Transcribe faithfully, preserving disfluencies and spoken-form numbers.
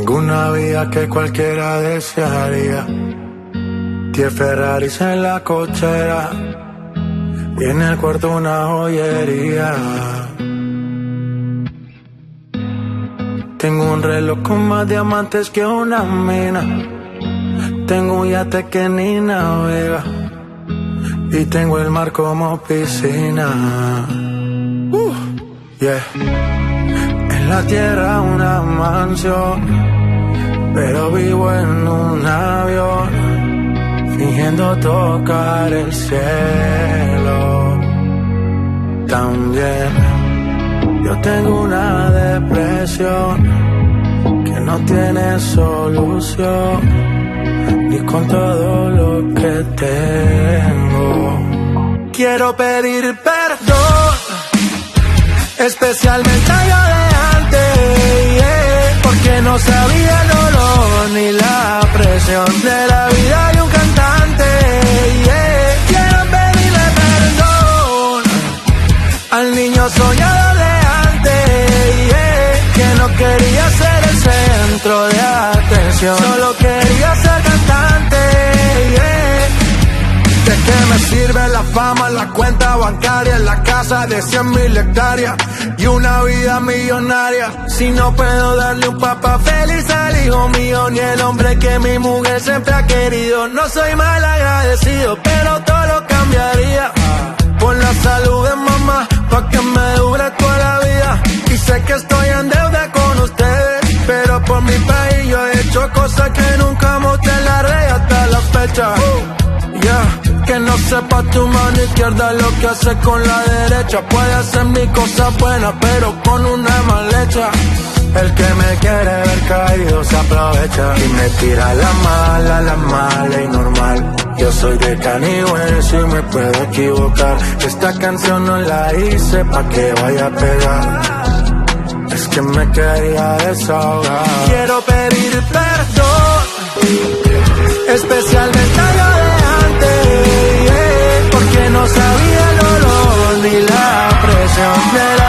Tengo una vida que cualquiera desearía. Diez Ferraris en la cochera y en el cuarto una joyería. Tengo un reloj con más diamantes que una mina. Tengo un yate que ni navega y tengo el mar como piscina. Uh, yeah. En la tierra una mansión, pero vivo en un avión, fingiendo tocar el cielo. También yo tengo una depresión que no tiene solución, ni con todo lo que tengo. Quiero pedir perdón, especialmente a yo de antes, yeah, porque no sabía el dolor ni la presión de la vida de un cantante, yeah. Quiero pedirle perdón al niño soñador de antes, yeah, que no quería ser el centro de atención, solo quería ser cantante, yeah. ¿De qué me sirve la fama, la cuenta bancaria, la casa de cien mil hectáreas y una vida millonaria, si no puedo darle un papá feliz al hijo mío, ni el hombre que mi mujer siempre ha querido? No soy mal agradecido, pero todo lo cambiaría por la salud de mamá, pa' que me dure toda la vida. Y sé que estoy en deuda con ustedes, pero por mi país yo he hecho cosas que nunca mostré en la red hasta la fecha. uh, yeah. Que no sepa tu mano izquierda lo que hace con la derecha. Puede hacer mi cosa buena, pero con una mal hecha. El que me quiere ver caído se aprovecha y me tira la mala, la mala y normal. Yo soy de Canigüez y me puedo equivocar. Esta canción no la hice pa' que vaya a pegar, es que me quería desahogar. Quiero pedir perdón, especialmente a yo de antes, yeah, porque no sabía el dolor ni la presión de la